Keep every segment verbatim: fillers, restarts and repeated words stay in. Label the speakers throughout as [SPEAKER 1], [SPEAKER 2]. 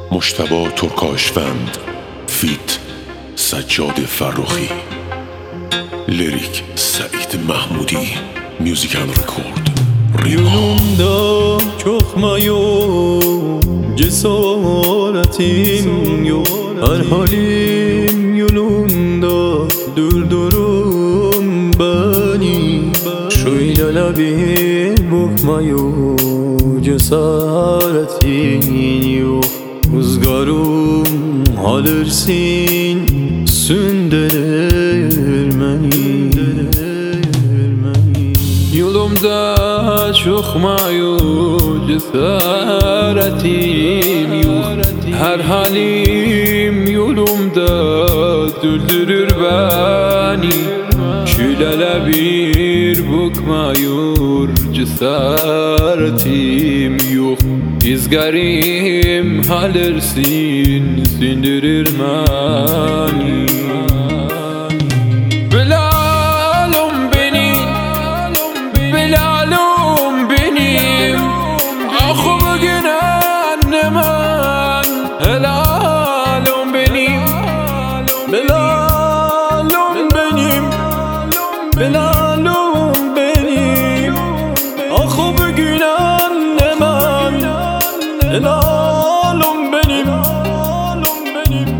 [SPEAKER 1] مجتبی ترکاشفند فیت سجاد فرخی، لیریک سعید محمودی، میوزیک اند رکورد
[SPEAKER 2] Yolumda çok mayol cesaretim yok. Her halim yolunda durdurum beni. Şöyle bir bakmayol cesaretin yok. Rüzgarım alırsin sündürür beni. Yolumda çok mayol cesaretim yok. Her halim yolumda düldürür beni. Şöyle bir bakmayol cesaretim yok. İzgarim alırsin sündürür beni. Helalum benim, helalum benim, helalum benim. Ah bugün annemen, helalum benim, helalum benim.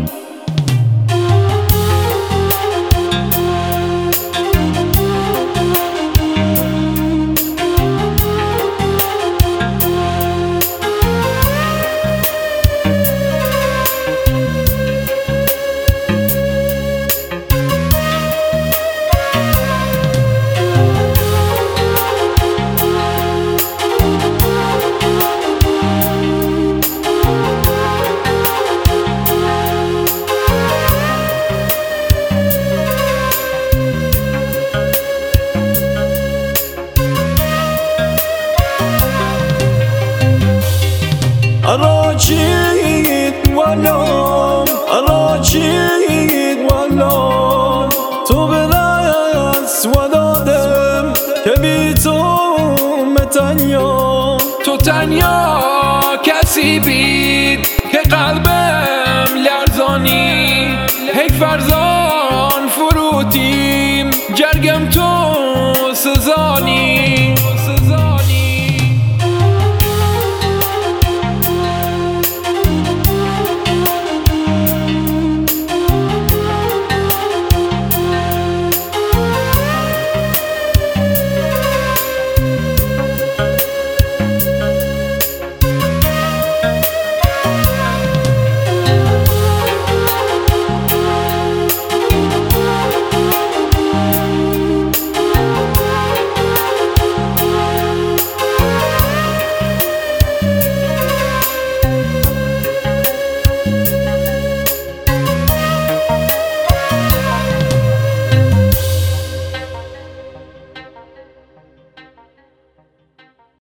[SPEAKER 2] Araçit valam, araçit valam. تو به دست ودادم که بی تو تنیا. تو تنیا کسی بید که قلبم لرزانی. هی فرزان فروتیم جرگم تو سزانی.